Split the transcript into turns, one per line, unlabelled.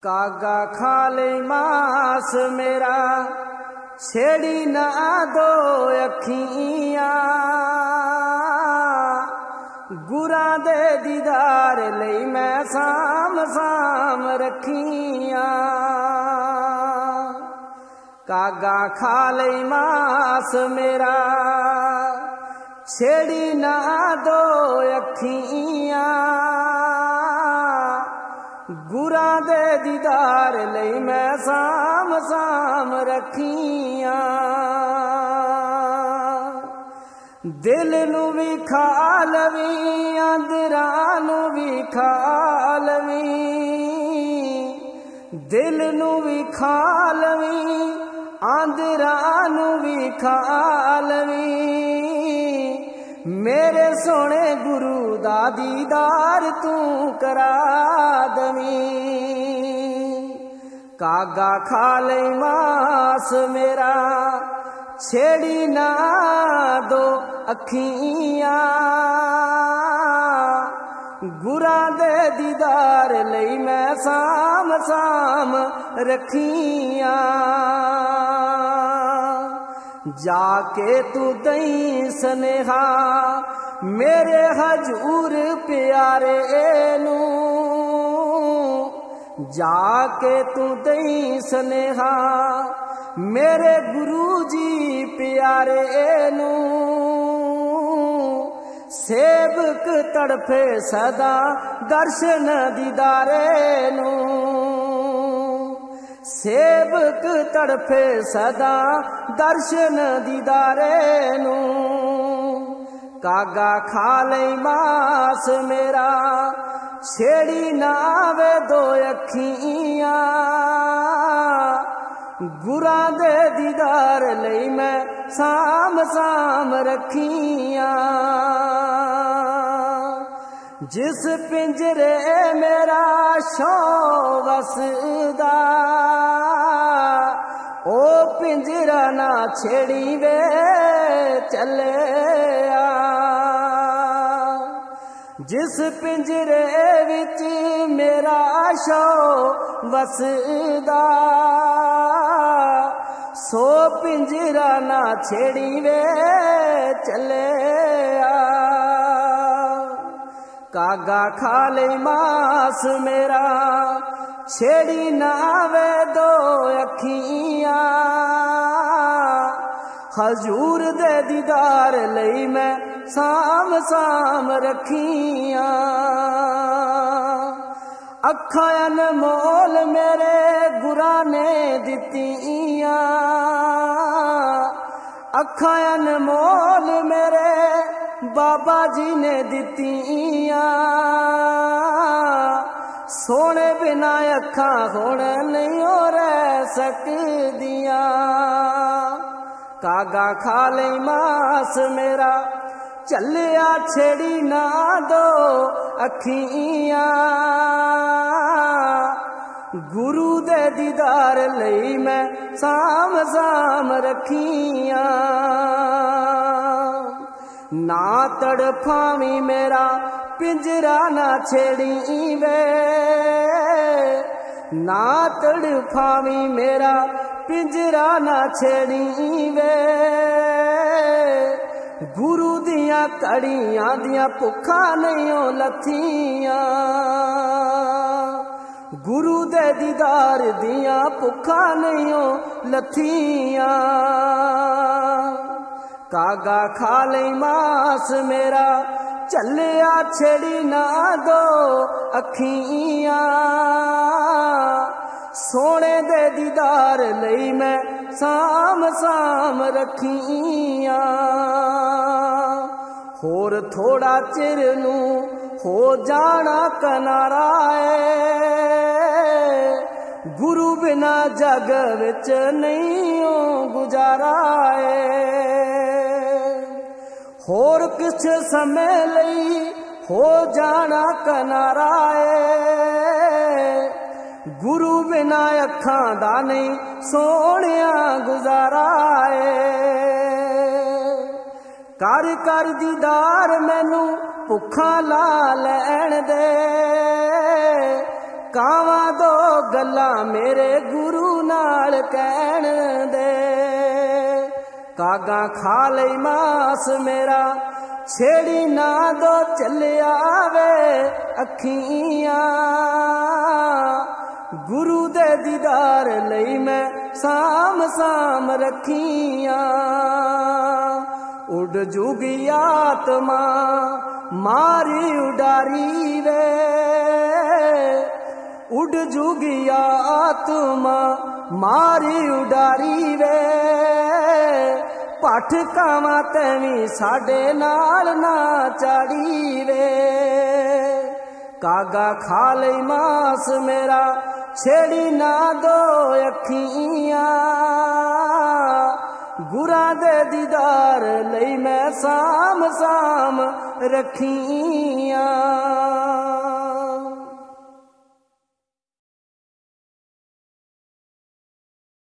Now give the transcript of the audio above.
कागा खा ले मास मेरा छेड़ी ना दो अखियां गुरा दे दीदार लई मैं साम साम रखियां। कागा खा ले मास मेरा छेड़ी ना दो अखियां गुरा दे दीदार लई मैं साम साम रखियां। दिल नू भी खा लवी आंदरा नू भी खा लवी, दिल नू भी खा लवी आंदरा नू भी खा लवी। मेरे सोने गुरु दा दीदार तू करा दवी। कागा खा ले मास मेरा छेड़ी ना दो अखियां गुरा दे दीदार लई मैं साम साम रखियां। जाके तू दई सनेहा मेरे हजूर प्यारे नू, जाके तू दई सनेहा मेरे गुरु जी प्यारे नू। सेवक तड़फे सदा दर्शन दीदारे नू, सेवक तड़फे सदा दर्शन दीदारे नू। कागा खा ले मास मेरा छेड़ी ना वे दो अखियां गुरा दे दीदार लई मैं साम साम रखियां। जिस पिंजरे मेरा शौ वसदा ओ पिंजरा ना छेड़ी वे चले आ। जिस पिंजरे विच मेरा शौ वसदा सो पिंजरा ना छेड़ी वे चले आ। कागा खा ले मास मेरा छेड़ी ना वे दो अखियां हजूर दे दीदार लई मैं साम साम रखियां। अखां अनमोल मेरे गुरा ने दित्तियां, अखां अनमोल मेरे बाबा जी ने दित्तियां। सोने बिना अखां हुण नहीं हो रह सकदियां। कागा खा ले मास मेरा चलिया छेड़ी ना दो अखियां गुरु दे दीदार लई मैं साम साम रखियां। ना तड़फावी मेरा पिंजरा ना छेड़ी वे, ना तड़फावी मेरा पिंजरा ना छेड़ी वे। गुरु दिया कड़ियां दिया भुखा नहीं हो लथियां, गुरु दे दीदार दिया भुखा नहीं हो लथियां। कागा खा ले मास मेरा चलिया छेड़ी ना दो अखियां सोने दे दीदार लई मैं साम साम रखियां। होर थोड़ा चिर नू हो जाना कनारा है गुरु बिना जग विच नहीं हो गुजारा है। होर किछ समय लई हो जाना कनारा है गुरु बिना अखां दा नहीं सोहणिया गुजारा है। कर कर दीदार मैनू भुखा ला लैण दे ਕਾਵਾਂ ਦੋ ਗੱਲਾਂ ਮੇਰੇ ਗੁਰੂ ਨਾਲ ਕਹਿਣ ਦੇ। ਕਾਗਾ ਖਾ ਲਈ ਮਾਸ ਮੇਰਾ ਛੇੜੀ ਨਾ ਦੋ ਚੱਲਿਆ ਵੇ ਅੱਖੀਆਂ। ਗੁਰੂ ਦੇ ਦੀਦਾਰ ਲਈ ਮੈਂ ਸਾਮ ਸਾਮ ਰੱਖੀਆਂ। ਉੱਡ ਜੂਗੀ ਆਤਮਾ ਮਾਰੀ ਉਡਾਰੀ ਵੇ, ਉੱਡ ਜੂਗੀ ਆਤਮਾ ਮਾਰੀ ਉਡਾਰੀ ਵੇ। ਭੱਠ ਕਾਵਾਂ ਤੈਵੀਂ ਸਾਡੇ ਨਾਲ ਨਾ ਚਾੜੀ ਵੇ। ਕਾਗਾ ਖਾ ਲਈ ਮਾਸ ਮੇਰਾ ਛੇੜੀ ਨਾ ਦੋ ਅੱਖੀਆਂ। ਗੁਰਾਂ ਦੇ ਦੀਦਾਰ ਲਈ ਮੈਂ ਸਾਮ ਸਾਮ ਰੱਖੀਆਂ।